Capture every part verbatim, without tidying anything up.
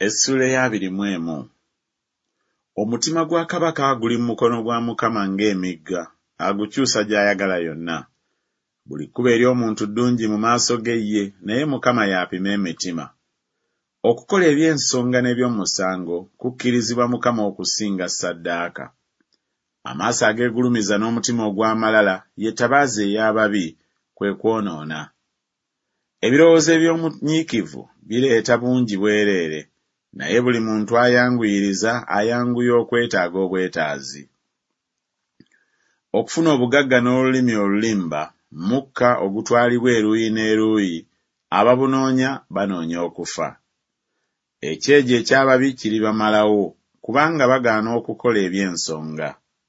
Essula y'abiri mu emu. Omutima gwa kabaka guli mu mukono gwa Mukama ng'emigga, agukyusa gy'ayagala yonna. Buli kkubo ery'omuntu ddungi mu maaso ge ye, naye Mukama y'apima emitima. Okukola eby'ensonga n'eby'omusango kukkirizibwa Mukama okusinga ssaddaaka. Amaaso ageegulumiza n'omutima ogw'amalala ye ttabaaza ey'ababi, kwe kwonoona. Ebirowoozo eby'omunyiikivu bireeta bungi bwereere, naye buli muntu ayanguyiriza ayanguya okwetaaga obwetaazi. Okufuna obugagga n'olulimi olulimba, mukka ogutwalibwa eruuyi n'eruuyi, ababunoonya banoonya okufa. Ekyejo eky'ababi kiribamalawo, kubanga bagaana okukola eby'ensonga.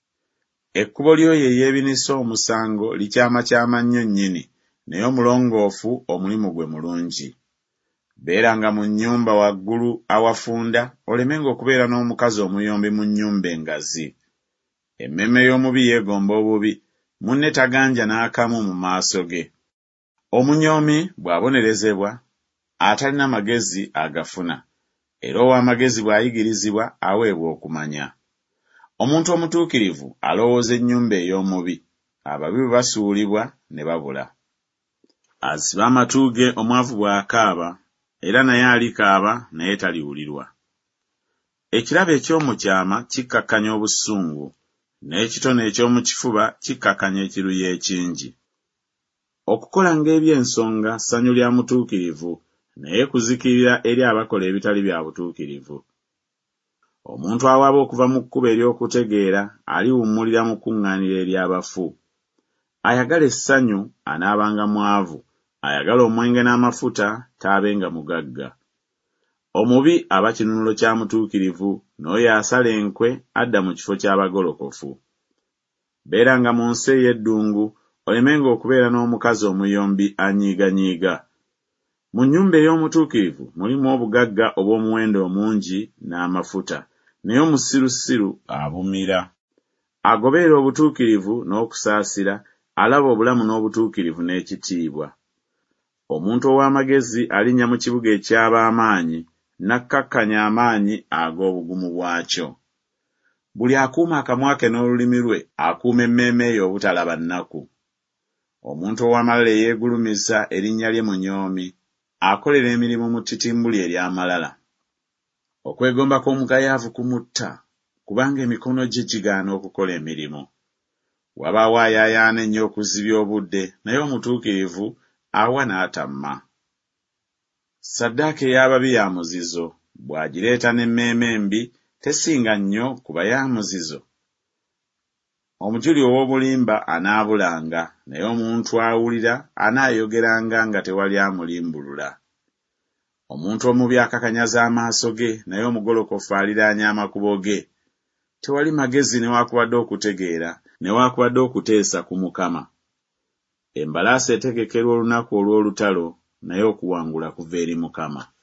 Ekkubo ly'oyo eyeebinisa omusango likyamakyama nnyo nnyini, naye omulongoofu omulimu gwe mulungi. Beeranga mu nnyumba waggulu awafunda, olemenga okubeera n'omukazi omuyombi mu nnyumba engazi. Emmeme y'omubi yeegomba obubi, munne taganja n'akamu mu maaso ge. Omunyoomi bw'abonerezebwa, atalina magezi agafuna, era ow'amagezi bw'ayigirizibwa aweebwa okumanya. Omuntu omutuukirivu alowooza ennyumba ey'omubi, ababi bwe basuulibwa ne babula. Aziba amatu ge omwavu bw'akaaba, era naye alikaaba naye taliwulirwa. Ekirabo eky'omukyama kikkakkanya obusungu, n'ekitone eky'omu kifuba kikkakkanya ekiruyi ekingi. Okukola ng'eby'ensonga ssanyu lya mutuukirivu, naye kuzikirira eri abakola ebitali bya butuukirivu. Omuntu awaaba okuva mu kkubo ery'okutegeera aliwummulira mu kuŋŋaanira ery'abafu. Ayagala essanyu anaabanga mwavu, ayagala omwenge n'amafuta taabenga mugagga. Omubi aba kinunulo kya mutuukirivu, n'oyo asala enkwe adda mu kifo ky'abagolokofu. Beeranga mu nsi ey'eddungu, olemenga okubeera n'omukazi omuyombi anyiiganyiiga. Mu nnyumba ey'omutuukirivu mulimu obugagga obw'omuwendo omungi n'amafuta, naye omusirusiru abumira. Agoberera obutuukirivu n'okusaasira, alaba obulamu n'obutuukirivu n'ekitiibwa. Omuntu ow'amagezi alinnya mu kibuga eky'ab'amaanyi, n'akkakkanya amaanyi ag'obugumu bwakyo. Buli akuuma akamwa ke n'olulimi lwe akuuma emmeeme ye obutalaba nnaku. Omuntu ow'amalala eyeegulumiza erinnya lye munyoomi, akolera emirimu mu ttitimbuli ery'amalala. Okwegomba kw'omugayaavu kumutta, kubanga emikono gye gigaana okukola emirimu. Wabaawo ayaayaana ennyo okuzibya obudde, naye omutuukirivu awa n'atamma. Ssaddaaka ey'ababi ya muzizo, bw'agireeta n'emmeeme embi tesinga nnyo kuba ya muzizo. Omujuli ow'obulimba anaabulanga, naye omuntu awulira anaayogeranga nga tewali amulimbulula. Omuntu omubi akakanyaza amaaso ge, naye omugolokofu aliraanya amakubo ge. Tewali magezi newaakubadde okutegeera, newaakubadde okuteesa ku Mukama. Embalaasi etegekerwa olunaku olw'olutalo, naye okuwangula kuva eri Mukama.